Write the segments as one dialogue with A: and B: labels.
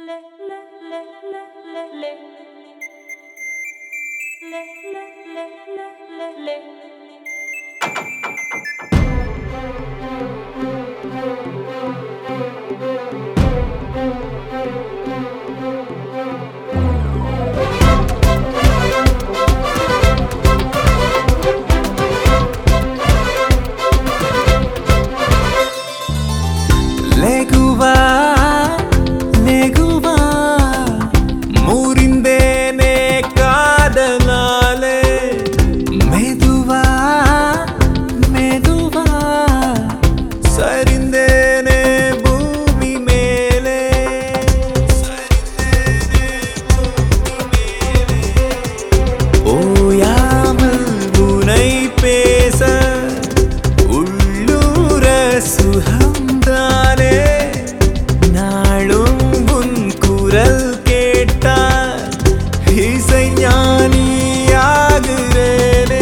A: लेगुवा लेगुवा मुरिंदेने कादलाले मेदुवा मेदुवा सरिंदेने भूमि मेले ओयामल उनै पेस उल्लूर सुहम நாளும் உன் குரல் கேட்டால் இசை ஞானியாகிறேனே.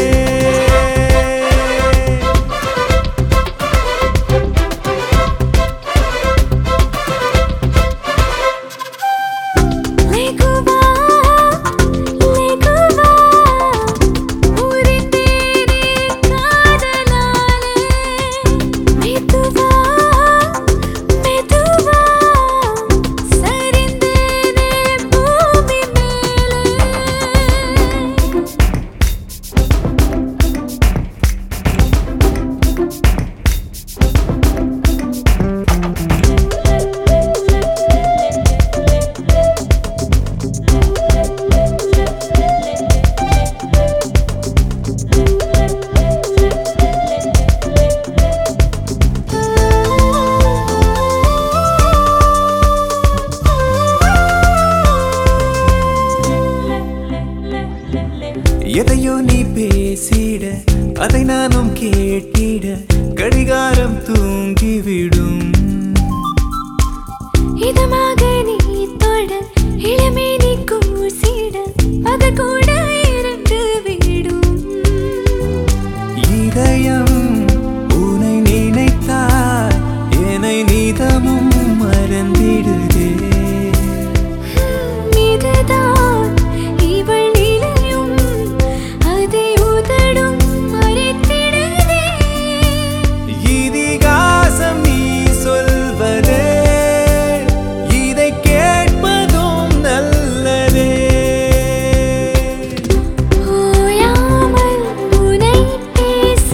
A: எதையோ நீ பேசிட அதை நானும் கேட்டிட கடிகாரம் தூங்கிவிடும்.
B: இதமாக நீ தொட இளமே நீ கூசிட அது கூட இருந்து விடும்.
A: இதயம் உன்னை நினைத்தால் என்னை நீதமும் மறந்திடுதே.
B: இதுதான் இவள் நிலையும் அதை உதடும் மறைத்திடுதே.
A: இதிகாசம் நீ சொல்வதே இதை கேட்பதும் நல்லதே.
B: ஓயாமல் உனை பேச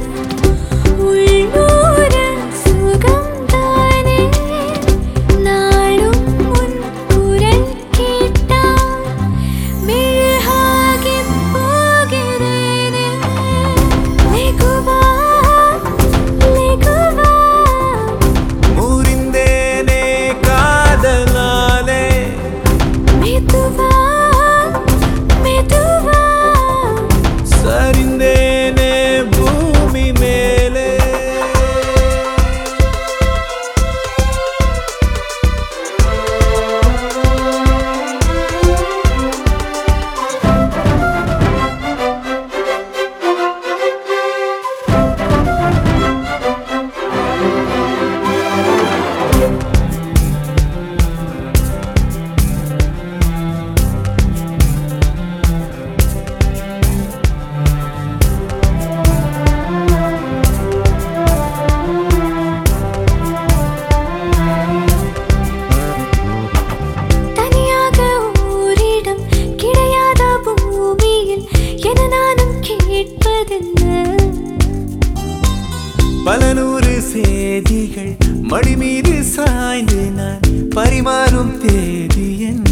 B: உள்ளூர சுகம்தானே. நாளும் உன் குரல் கேட்டால் மெழுகாகிப் போகிறேனே. லெகுவா லெகுவா
A: முறிந்தேனே காதலாலே
B: மெதுவா மெதுவா
A: சரிந்தேனே பூமி மேலே.
B: தனியாக ஓரிடம் கிடையாத பூமியில் என நானும் கேட்பதென்ன.
A: பல நூறு செய்திகள் மடி மீது சாய்ந்து நான் பரிமாறும் தேதி என்ன?